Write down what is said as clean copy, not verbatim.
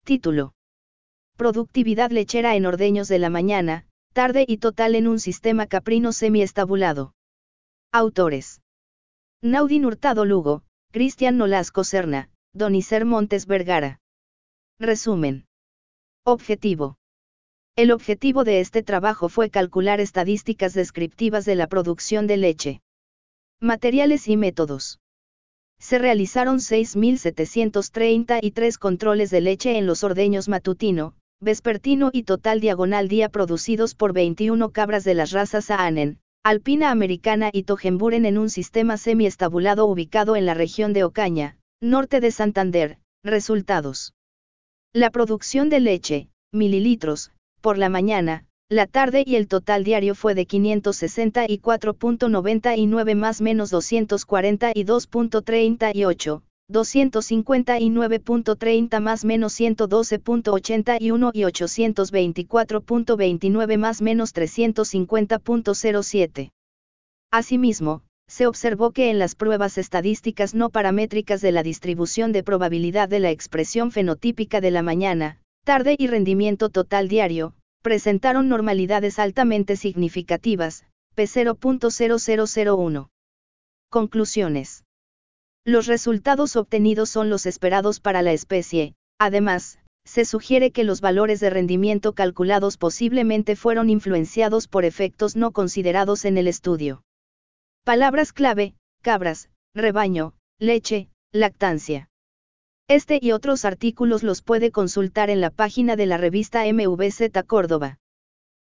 Título. Productividad lechera en ordeños de la mañana, tarde y total en un sistema caprino semiestabulado. Autores. Naudín Hurtado Lugo, Cristian Nolasco Serna, Donicer Montes Vergara. Resumen. Objetivo. El objetivo de este trabajo fue calcular estadísticas descriptivas de la producción de leche. Materiales y métodos. Se realizaron 6.733 controles de leche en los ordeños matutino, vespertino y total diagonal día producidos por 21 cabras de las razas Saanen, Alpina Americana y Togenburen en un sistema semiestabulado ubicado en la región de Ocaña, norte de Santander. Resultados. La producción de leche, mililitros, por la mañana, la tarde y el total diario fue de 564.99 más menos 242.38, 259.30 más menos 112.81 y 824.29 más menos 350.07. Asimismo, se observó que en las pruebas estadísticas no paramétricas de la distribución de probabilidad de la expresión fenotípica de la mañana, tarde y rendimiento total diario, presentaron normalidades altamente significativas, P0.0001. Conclusiones. Los resultados obtenidos son los esperados para la especie. Además, se sugiere que los valores de rendimiento calculados posiblemente fueron influenciados por efectos no considerados en el estudio. Palabras clave: cabras, rebaño, leche, lactancia. Este y otros artículos los puede consultar en la página de la revista MVZ Córdoba.